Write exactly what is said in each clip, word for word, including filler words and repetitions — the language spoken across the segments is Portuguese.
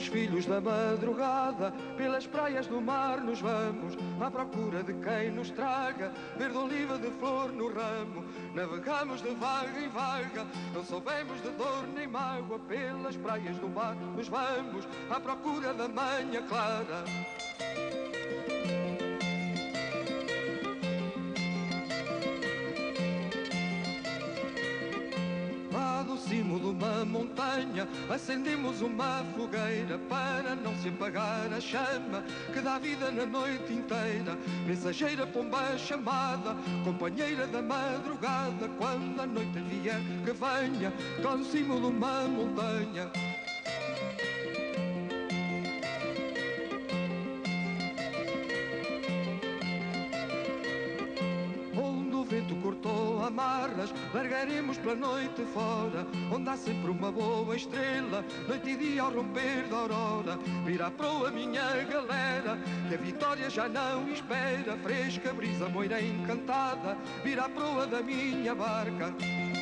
Somos filhos da madrugada, pelas praias do mar nos vamos, à procura de quem nos traga verde oliva de flor no ramo. Navegamos de vaga em vaga, não soubemos de dor nem mágoa, pelas praias do mar nos vamos, à procura da manhã clara. Do cimo de uma montanha acendemos uma fogueira para não se apagar a chama que dá vida na noite inteira. Mensageira pomba chamada, companheira da madrugada, quando a noite vier que venha cá do cimo de uma montanha. O vento cortou amarras, largaremos pela noite fora, onde há sempre uma boa estrela, noite e dia ao romper da aurora. Vira a proa minha galera, que a vitória já não espera, fresca brisa moira encantada, vira a proa da minha barca.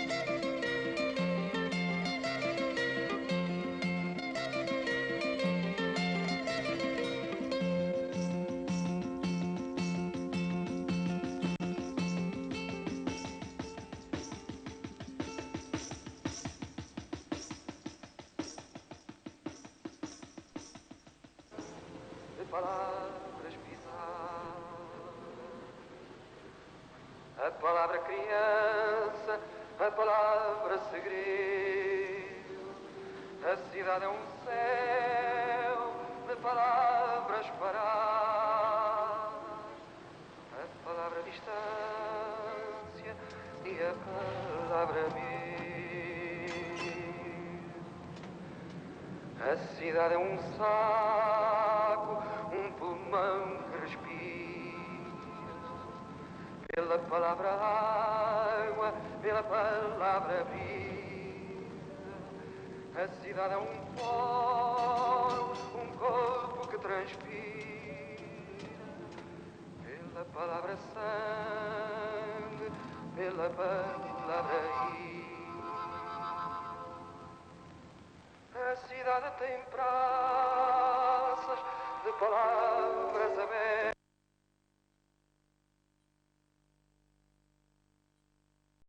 Palavras pisadas, a palavra criança, a palavra segredo. A cidade é um céu de palavras paradas, a palavra distância e a palavra medo. A cidade é um saco, um pulmão que respira, pela palavra água, pela palavra brisa. A cidade é um pó, um corpo que transpira, pela palavra sangue, pela palavra ira. A cidade tem praças de palavras abertas.